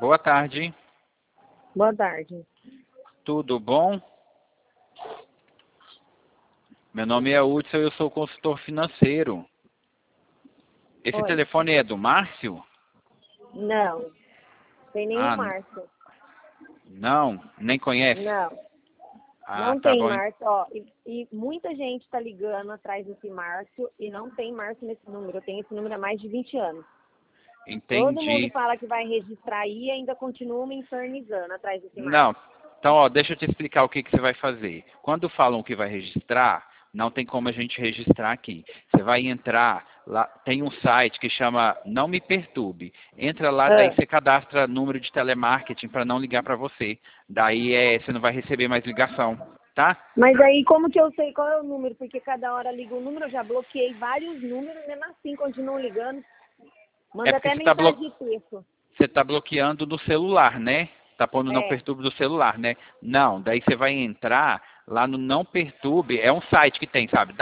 Boa tarde. Boa tarde. Tudo bom? Meu nome é Hudson e eu sou consultor financeiro. Esse Oi. telefone é do Márcio? Não. Tem nenhum Márcio. Não? Nem conhece? Não. Ah, Não tá tem bom. Márcio. Ó, e muita gente está ligando atrás desse Márcio e não tem Márcio nesse número. Eu tenho esse número há mais de 20 anos. Todo mundo Entendi. fala que vai registrar aí e ainda continua me infernizando atrás desse Márcio. Não. Então, ó, deixa eu te explicar o que você vai fazer. Quando falam que vai registrar, não tem como a gente registrar aqui. Você vai entrar, lá tem um site que chama Não Me Perturbe. Entra lá, daí você cadastra número de telemarketing para não ligar para você. Daí você não vai receber mais ligação, tá? Mas aí como que eu sei qual é o número? Porque cada hora liga um número, eu já bloqueei vários números, mesmo assim continuam ligando. Manda Porque até mensagem de texto. você está bloqueando do celular, né? Está pondo Não É. Perturbe do celular, né? Não, daí você vai entrar lá no Não Perturbe, é um site que tem, sabe?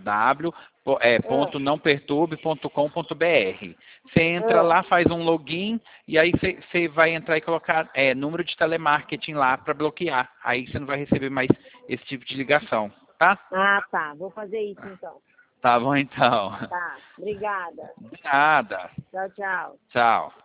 www.nãoperturbe.com.br. Você entra lá, faz um login e aí você vai entrar e colocar número de telemarketing lá para bloquear. Aí você não vai receber mais esse tipo de ligação, tá? Ah, tá. Vou fazer isso então. Tá bom então. Tá. Obrigada. De nada. Tchau, tchau. Tchau.